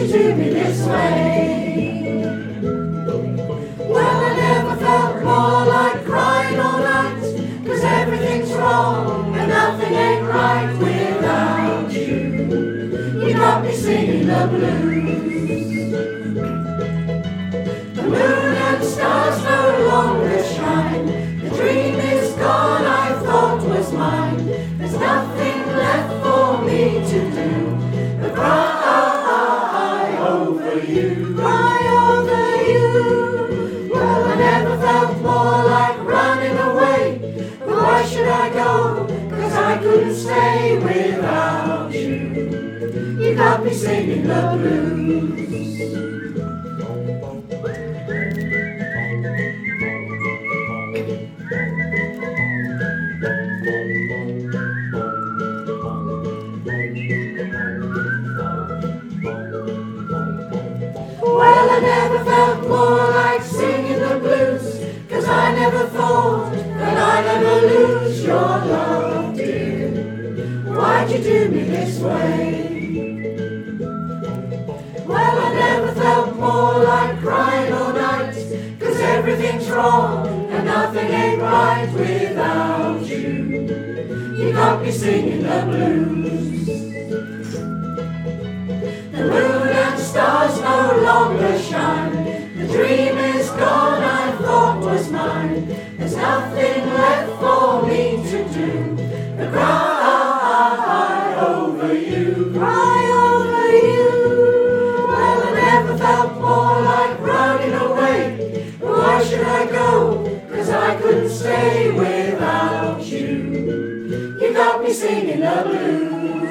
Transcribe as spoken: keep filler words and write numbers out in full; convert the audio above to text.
you do me this way? Well, I never felt more like crying all night, 'cause everything's wrong and nothing ain't right without you. You got me singing the blues. The moon and stars no longer shine. The dream is gone I thought was mine. There's nothing left for me to do but cry over you, cry over you. Well, I never felt more like running away, but why should I go? 'Cause I couldn't stay without you. You got me singing the blues. Well, I never felt more like singing the blues, 'cause I never thought that I'd ever lose your love, dear. Why'd you do me this way? Well, I never felt more like crying all night, 'cause everything's wrong and nothing ain't right without you. You got me singing the blues. The moon and stars no longer shine. The dream is gone I thought was mine. There's nothing left for me to do but cry over you, cry over you. Well, I never felt more like running away, but why should I go? 'Cause I couldn't stay without you. You got me singing the blues.